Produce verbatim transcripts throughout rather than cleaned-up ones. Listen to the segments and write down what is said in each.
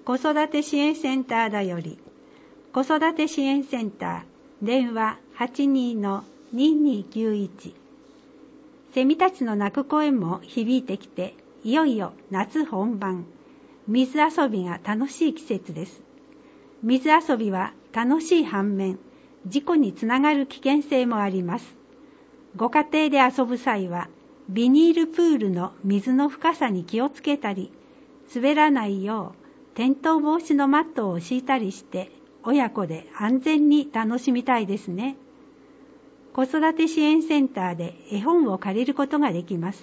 子育て支援センターだより、子育て支援センター、電話 はちにーのにーにーきゅういち。セミたちの鳴く声も響いてきて、いよいよ夏本番。水遊びが楽しい季節です。水遊びは楽しい反面、事故につながる危険性もあります。ご家庭で遊ぶ際は、ビニールプールの水の深さに気をつけたり、滑らないよう転倒防止のマットを敷いたりして、親子で安全に楽しみたいですね。子育て支援センターで絵本を借りることができます。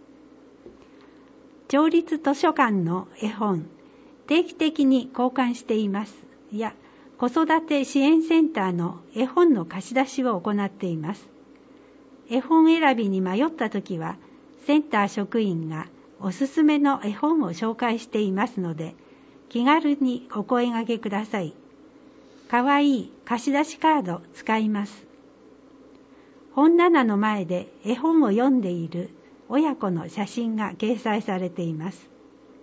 町立図書館の絵本、定期的に交換しています。や、子育て支援センターの絵本の貸し出しを行っています。絵本選びに迷ったときは、センター職員がおすすめの絵本を紹介していますので、気軽にお声掛けください。かわいい貸し出しカード使います。本棚の前で絵本を読んでいる親子の写真が掲載されています。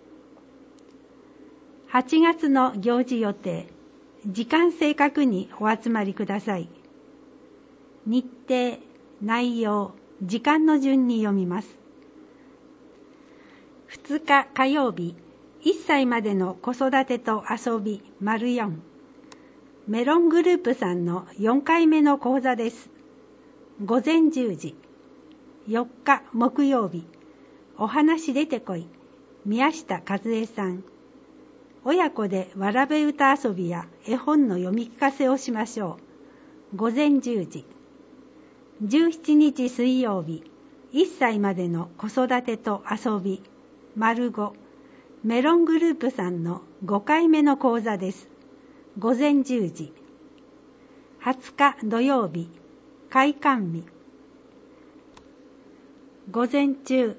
はちがつの行事予定、時間正確にお集まりください。日程、内容、時間の順に読みます。ふつか火曜日、いっさいまでの子育てと遊び ⑤ メロングループさんのよんかいめの講座です。午前じゅうじ。よっか木曜日、お話出てこい、宮下和恵さん。親子でわらべ歌遊びや絵本の読み聞かせをしましょう。午前じゅうじ。じゅうしちにち水曜日、いっさいまでの子育てと遊び ⑤ メロングループさんのごかいめの講座です。午前じゅうじ。はつか土曜日、開館日。午前中、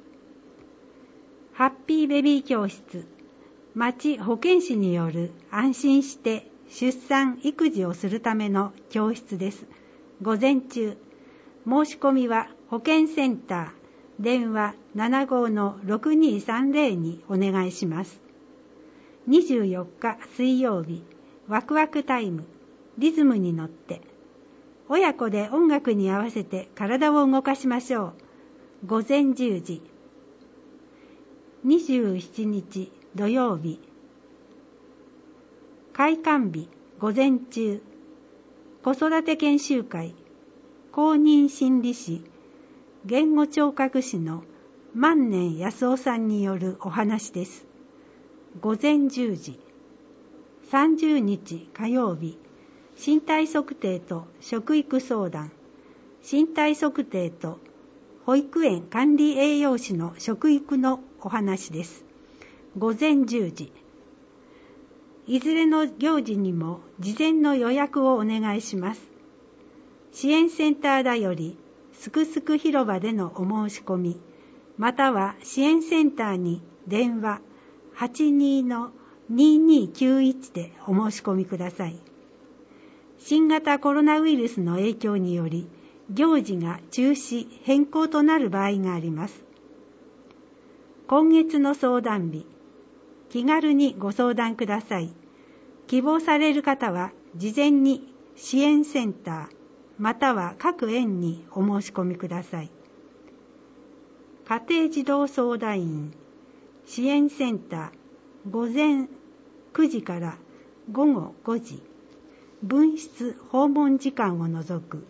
ハッピーベビー教室、町保健師による安心して出産・育児をするための教室です。午前中、申し込みは保健センター、電話 ななごーのろくにーさんぜろ にお願いします。にじゅうよっか水曜日、ワクワクタイム、リズムに乗って、親子で音楽に合わせて体を動かしましょう。午前じゅうじ。にじゅうしちにち土曜日。開館日午前中。子育て研修会。公認心理師、言語聴覚士の万年康夫さんによるお話です。午前じゅうじ。さんじゅうにち火曜日。身体測定と食育相談、身体測定と保育園管理栄養士の食育のお話です。午前じゅうじ。いずれの行事にも事前の予約をお願いします。支援センターだよりすくすく広場でのお申し込み、または支援センターに電話 はちにーのにーにーきゅういち でお申し込みください。新型コロナウイルスの影響により、行事が中止・変更となる場合があります。今月の相談日、気軽にご相談ください。希望される方は、事前に支援センター、または各園にお申し込みください。家庭児童相談員、支援センター、午前くじからごごごじ。分室訪問時間を除く。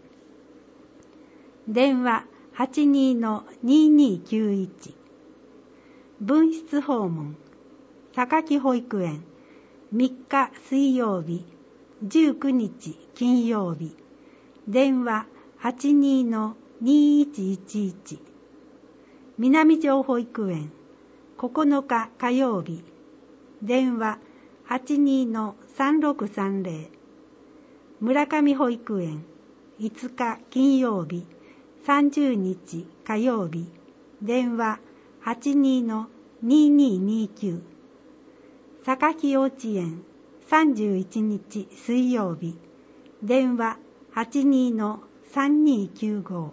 電話 はちにーのにーにーきゅういち。分室訪問、榊保育園、みっか水曜日、じゅうくにち金曜日。電話 はちにーのにーいちいちいち。南城保育園、ここのか火曜日。電話 はちにーのさんろくさんぜろ。村上保育園、いつか金曜日、さんじゅうにち火曜日。電話 はちにーのにーにーにーきゅう。榊幼稚園、さんじゅういちにち水曜日。電話 はちにーのさんにーきゅうご。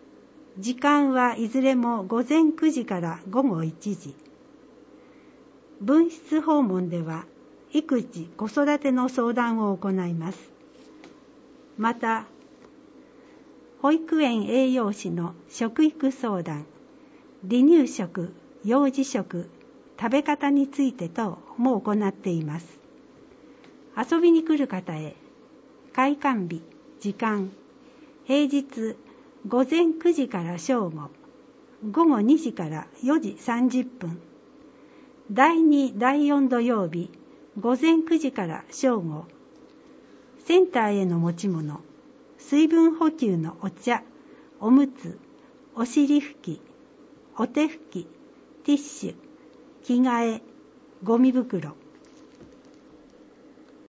時間はいずれも午前くじからごごいちじ。 分室訪問では育児・子育ての相談を行います。また、保育園栄養士の食育相談、離乳食、幼児食、食べ方について等も行っています。遊びに来る方へ、開館日、時間、平日午前くじから正午、午後にじからよじさんじゅっぷん、だいに、だいよん土曜日、午前くじから正午、センターへの持ち物、水分補給のお茶、おむつ、お尻拭き、お手拭き、ティッシュ、着替え、ゴミ袋、